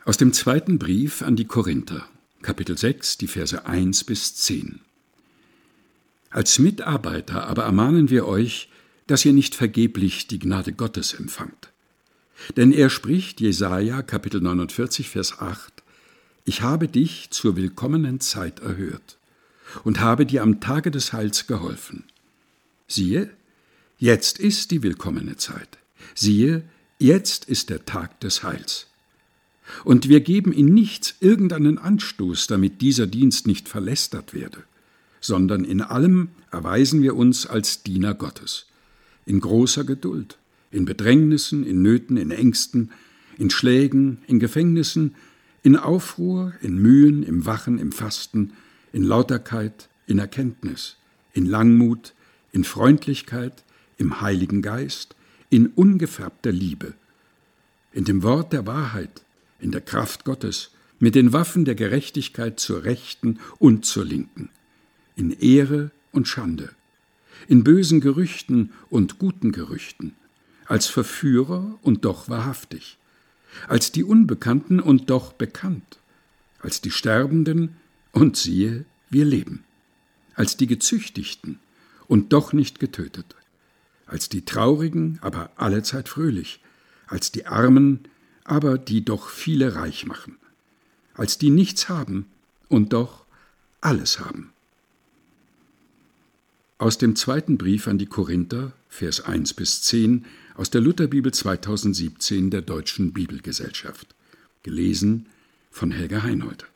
Aus dem zweiten Brief an die Korinther, Kapitel 6, die Verse 1 bis 10. Als Mitarbeiter aber ermahnen wir euch, dass ihr nicht vergeblich die Gnade Gottes empfangt. Denn er spricht, Jesaja, Kapitel 49, Vers 8, Ich habe dich zur willkommenen Zeit erhört und habe dir am Tage des Heils geholfen. Siehe, jetzt ist die willkommene Zeit. Siehe, jetzt ist der Tag des Heils. Und wir geben in nichts irgendeinen Anstoß, damit dieser Dienst nicht verlästert werde, sondern in allem erweisen wir uns als Diener Gottes, in großer Geduld, in Bedrängnissen, in Nöten, in Ängsten, in Schlägen, in Gefängnissen, in Aufruhr, in Mühen, im Wachen, im Fasten, in Lauterkeit, in Erkenntnis, in Langmut, in Freundlichkeit, im Heiligen Geist, in ungefärbter Liebe, in dem Wort der Wahrheit, in der Kraft Gottes, mit den Waffen der Gerechtigkeit zur Rechten und zur Linken, in Ehre und Schande, in bösen Gerüchten und guten Gerüchten, als Verführer und doch wahrhaftig, als die Unbekannten und doch bekannt, als die Sterbenden und siehe, wir leben, als die Gezüchtigten und doch nicht getötet, als die Traurigen, aber allezeit fröhlich, als die Armen, aber die doch viele reich machen, als die nichts haben und doch alles haben. Aus dem zweiten Brief an die Korinther, Vers 1 bis 10, aus der Lutherbibel 2017 der Deutschen Bibelgesellschaft. Gelesen von Helga Heinold.